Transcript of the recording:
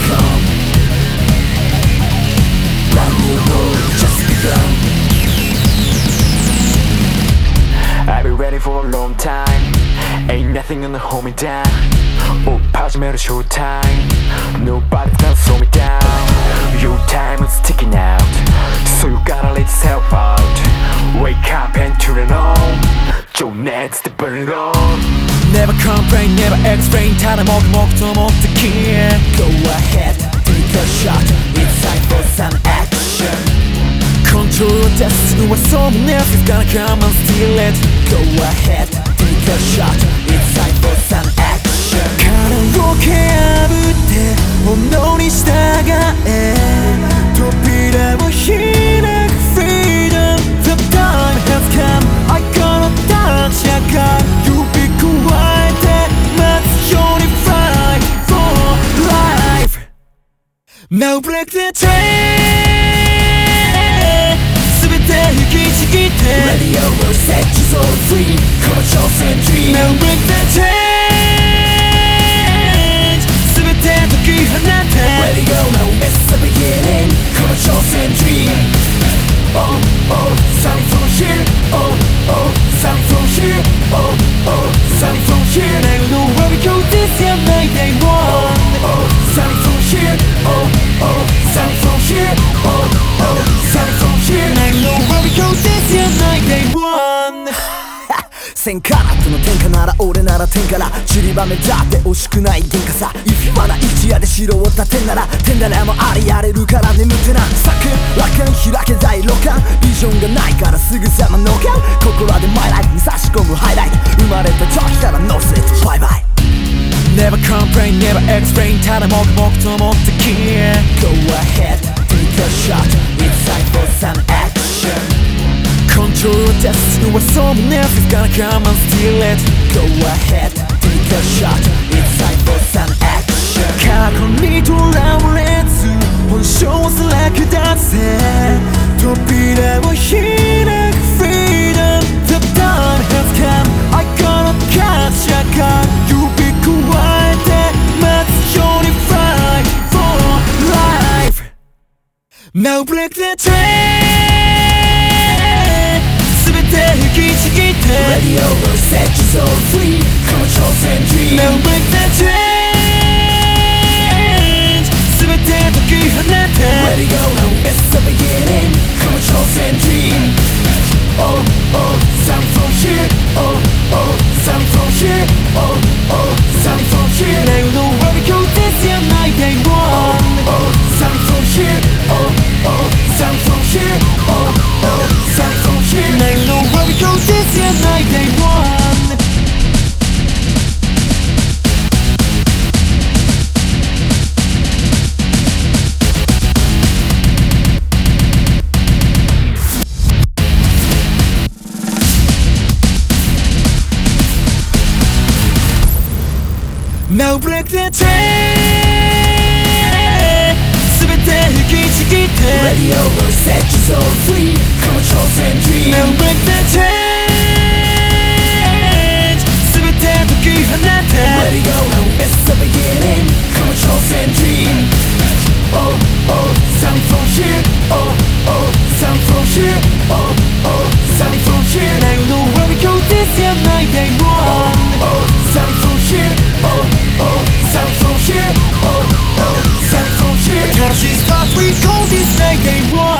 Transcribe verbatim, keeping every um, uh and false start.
come. Brand new world just begun. I've been ready for a long time. Ain't nothing gonna hold me down. Oh, 파지매로 showtime. Nobody's gonna slow me down. Your time is ticking out, so you gotta let yourself out. Wake up and turn it on. Your next to burn it on. Never complain, never explain. 다들 먹먹도 못듣기에 Go ahead, take a shot. It's time for some action. Control your destiny. When someone else is gonna come and steal it. Go ahead, take a shot. It's time for some action. 가난하게 아부대 본능이 시다가에 도피라고 희는 freedom. The time has come. I gotta touch your gun. You be quiet. Let's unify for life. Now break the chain. Radio will set you so free. Come on, show and dream. Now break the change. 스베테 토끼 하나테. Radio now it's the beginning. Come on, show and dream. Oh, oh, starting from here. Oh, oh, starting from here. Oh, oh, starting from here. Now know where we go this year, night day one. Oh, starting from here. Oh, oh, starting from here. Oh, oh, starting from here. Now know where we go this year, night day one. 戦火との天下なら俺なら天から散りばめだって惜しくない天下さ If you wanna 一夜で城を建てんなら天棚もありやれるから眠ってな桜楽観開け第六感ビジョンがないからすぐさまノーカウンここらでマイライフに差し込むハイライト生まれた時からノースレットバイバイ Never complain, never explain ただ黙々と持ってき Go ahead, take a shot It's time for some action Control your destiny. When someone else is gonna come and steal it. Go ahead, take a shot. It's time for some action. 過去にとらわれず本性をさらけ出せ扉を開く Freedom. The time has come. I gotta catch a gun. You be quiet. Let's unify for life. Now break the chain. Radio will set you so free. Come on, show and dream. Now break the change. 全て解き放て Radio now it's the beginning. Come on, show and dream. Oh, oh, starting from here. Oh, oh, starting from here. Oh, oh, starting from here. Now you know where we go this year, night day one. Oh, oh, starting from here. Oh, oh, starting from here. Oh, oh, starting from here. Now you know where we go this year, night day one. Now break the chain. 全て引きちぎって Radio will set you so free. Come on, show and dream. Now break the change. 全て解き放て Radio now it's the beginning. Come on, show and dream. Oh, oh, starting from here. Oh, oh, starting from here. Oh, oh, starting from here. Now you know where we go this year, night day one. Oh, starting from here. Oh, oh, starting from here. Oh, oh, starting from here. Cause it's not we go this night day one.